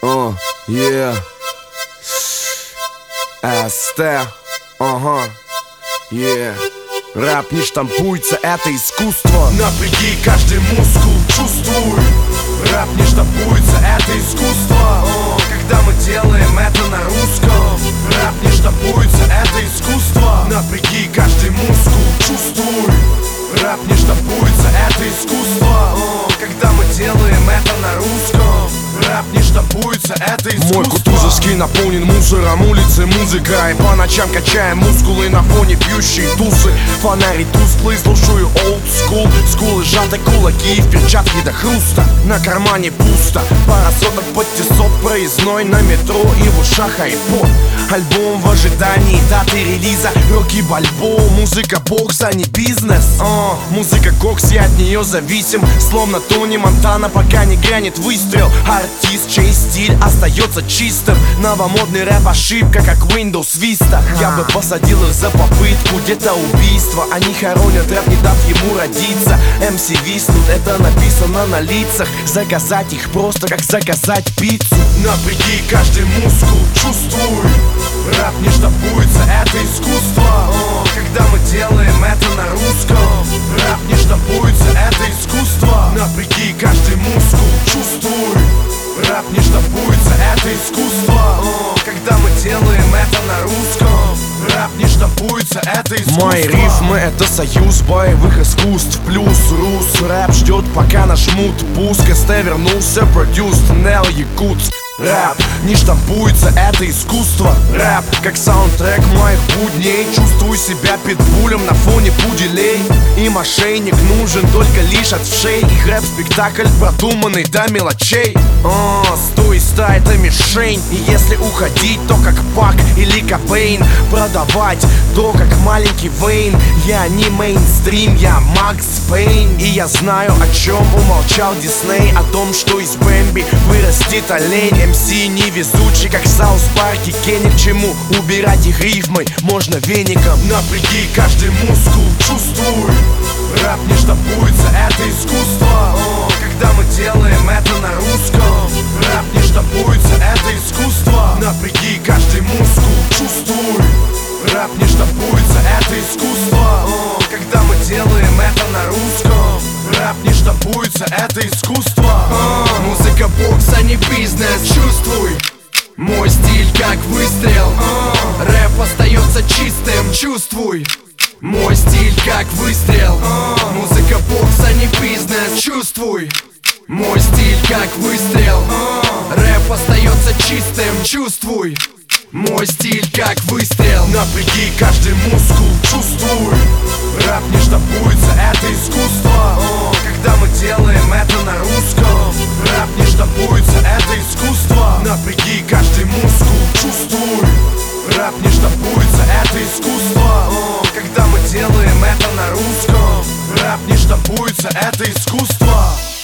Yeah. СТ. Yeah. Рэп не штампуется, это искусство. Напряги каждый мускул, чувствуй. Рэп не штампуется, это искусство. Когда мы делаем это на русском. Рэп не штампуется, это искусство. Напряги каждый мускул, чувствуй. Рэп не штампуется, это искусство. Когда мы делаем это на русском. Рэп не штампуется, это искусство. Мой Кутузовский наполнен мусором улицы, музыка. И по ночам качаем мускулы на фоне пьющей тусы. Фонари тусклый, слушаю old school. Скулы сжаты, кулаки в перчатке до хруста. На кармане пусто, пара соток под тесок. Проездной на метро и в ушах айпод. Альбом в ожидании даты релиза. Рокки Бальбоа, музыка бокс, а не бизнес. Музыка кокс, я от нее зависим. Словно Тони Монтана, пока не грянет выстрел. Артист, чей стиль остается чистым. Новомодный рэп ошибка, как Windows Vista. Я бы посадил их за попытку где-то убийства. Они хоронят рэп, не дав ему родиться. MC виснут, это написано на лицах. Заказать их просто как заказать пиццу. Напряги каждый мускул, чувствуй. Рэп не штампуется, это искусство. Когда мы делаем это на русском. Рэп не штампуется, это искусство. Напряги каждый мускул, чувствуй. Рэп не штампуется, это искусство. Когда мы делаем это на русском. Рэп не штампуется, это искусство. Мои рифмы — это союз боевых искусств. Плюс рус рэп ждет, пока нажмут пуск. СТ вернулся, produced Nell Якутск. Рэп не штампуется, это искусство. Рэп как саундтрек моих будней. Чувствую себя питбулем на фоне пуделей. Им ошейник нужен только лишь от вшей. Их рэп-спектакль продуманный до мелочей. Стой, ста — это мишень. И если уходить, то как Пак или Кобейн. Продавать то как маленький Вейн. Я не мейнстрим, я Макс Пейн. И я знаю, о чем умолчал Дисней. О том, что из Бэмби вырастет олень. МС невезучий, как в Саус Парке. Ни к чему убирать их рифмой можно веником. Напряги каждый мускул, чувствуй. Рэп не штампуется, это искусство. Когда мы делаем это на русском. Рэп не штампуется, это искусство. Напряги каждый мускул, чувствуй. Рэп не штампуется, это искусство. Когда мы делаем это на русском. Рэп не штампуется, это искусство. Музыка бокс, а не бизнес, чувствуй. Мой стиль как выстрел. Рэп остается чистым, чувствуй. Мой стиль как выстрел. Музыка бокс, а не бизнес, чувствуй. Мой стиль как выстрел. Рэп остается чистым, чувствуй. Мой стиль как выстрел. Напряги каждый мускул, чувствуй. Рэп не штампуется, это искусство. Когда мы делаем это на русском. Рэп не штампуется, это искусство. Напряги каждый мускул, чувствуй. Рэп не штампуется, это искусство. Когда мы делаем это на русском. Рэп не штампуется, это искусство.